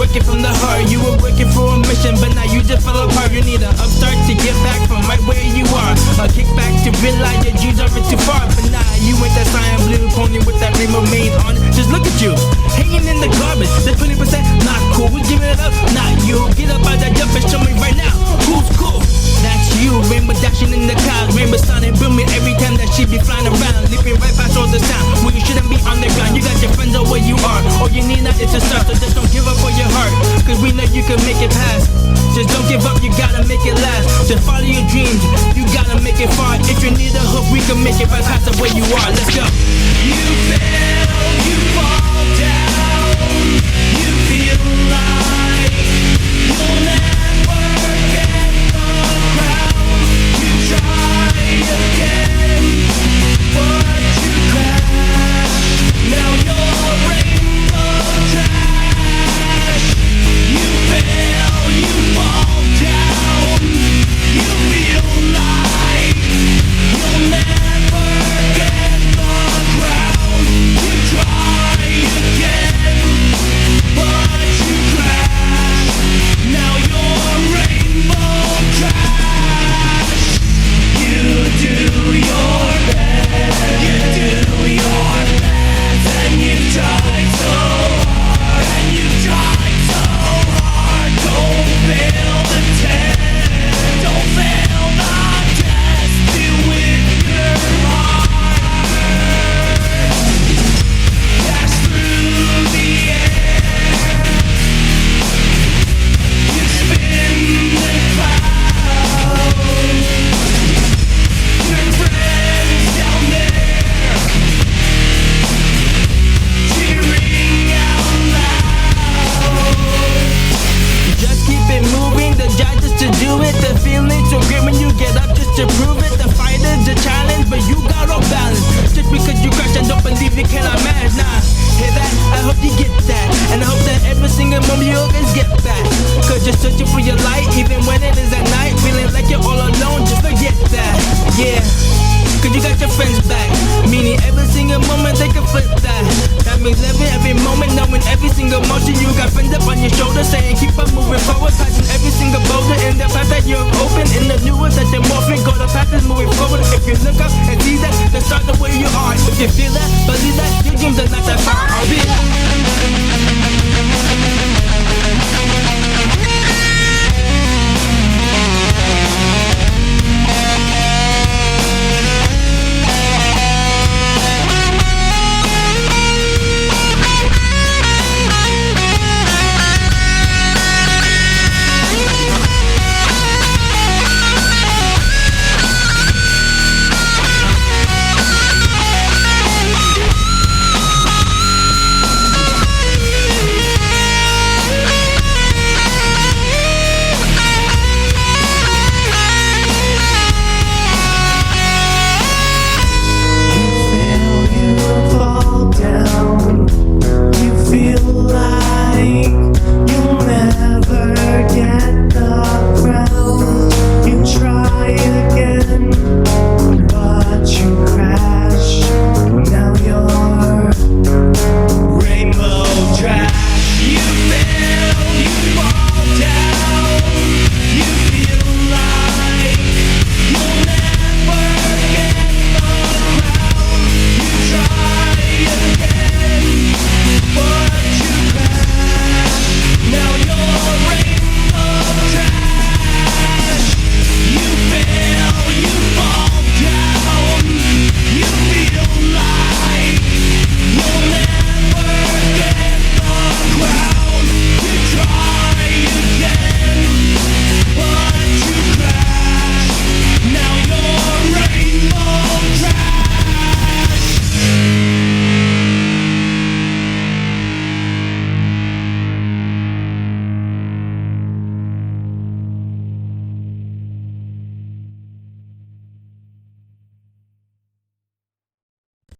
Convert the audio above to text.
working from the heart. You were working for a mission, but now you just fell apart. You need an upstart to get back from right where you are. A kickback to realize your dreams are too far. But nah, you ain't that cyan blue pony with that rainbow mane on. Just look at you, hanging in the garbage. That 20% not cool. We giving it up, not you. Get up out that jump and show me right now who's cool. That's you, rainbow dashing in the clouds, rainbow sounding booming every time that she be flying around, leaping right past all the sound. When you shouldn't be on the ground, you got your friends all where you are. All you need now is to start, so just don't give up on your heart, cause we know you can make it past. Just don't give up, you gotta make it last. Just follow your dreams, you gotta make it far. If you need a hook, we can make it right past the where you are. Let's go. You fail, you fall down, you feel like you'll never get the crown. You try again, but you crash. Now you're rainbow trash. You fail, you fall down, you feel like you'll never get the crown. You try again, but you crash. Now you're rainbow trash. You do your best, you do your best, and you try so hard, and you try so hard. Don't fail the test, don't fail the test. Do with your heart. Dash through the air, you spin the clouds. Your friends down there, cheering out loud. Just keep it moving, the job just to do it. The feeling so great when you get up just to prove it. The fight is a challenge, but you got off balance. Just because you crash and don't believe you cannot manage. Nah, hear that? I hope you get that. And I hope that every single moment you always get back. Cause you're searching for your light, even when it is at night. Feeling like you're all alone, just forget that. Yeah, cause you got your friends back. Meaning every single moment they can flip that. That means living every moment, knowing every single motion. You got friends up on your shoulder saying keep on moving forward, passing every single boulder in the path that you're open. In the new world that you're morphing, go the path is moving forward. If you look up and see that, then start the way you are. If you feel that, believe that, your dreams are not that far. I'll be You fall down, you feel like